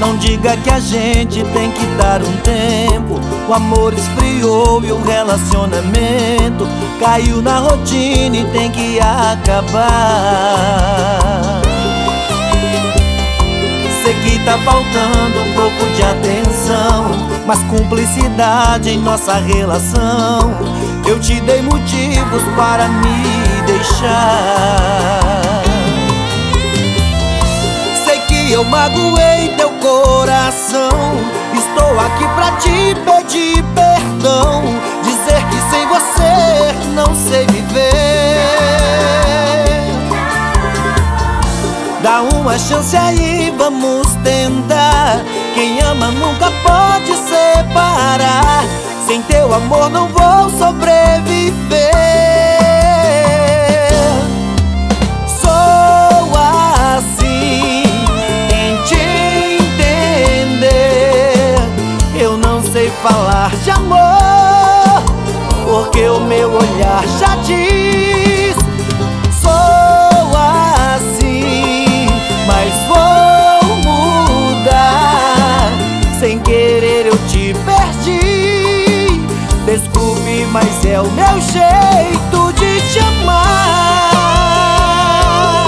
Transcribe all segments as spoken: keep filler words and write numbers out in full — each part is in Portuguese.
Não diga que a gente tem que dar um tempo. O amor esfriou e o relacionamento caiu na rotina e tem que acabar. Sei que tá faltando um pouco de atenção, mas cumplicidade em nossa relação. Eu te dei motivos para me deixar. Sei que eu magoei teu coração. Estou aqui pra te pedir perdão, dizer que sem você não sei viver. Dá uma chance aí, vamos tentar. Quem ama nunca pode separar. Sem teu amor não vou sobreviver. Sou assim em te entender. Eu não sei falar de amor, porque o meu olhar já diz. Sou assim, mas vou mudar. Sem querer eu te perdi. Desculpe, mas é o meu jeito de te amar.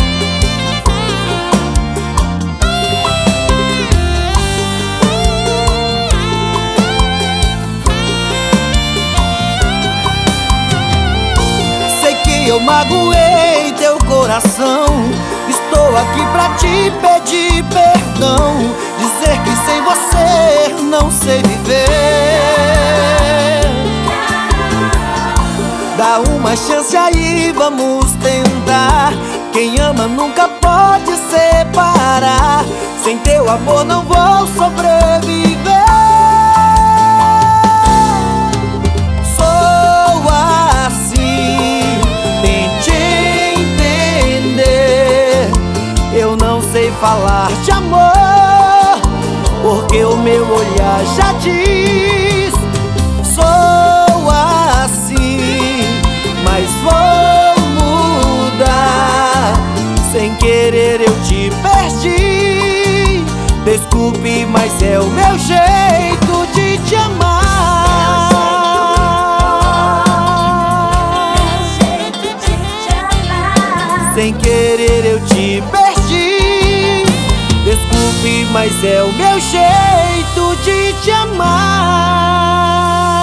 Sei que eu magoei teu coração. Estou aqui pra te pedir perdão, dizer que sem você não sei viver. Dá uma chance aí, vamos tentar. Quem ama nunca pode separar. Sem teu amor não vou sobreviver. Sou assim, tente entender. Eu não sei falar de amor, porque o meu olhar já diz. Sou assim, mas vou mudar. Sem querer eu te perdi. Desculpe, mas é o meu jeito de te amar. Meu jeito de te amar. Sem querer eu te perdi. Desculpe, mas é o meu jeito de te amar.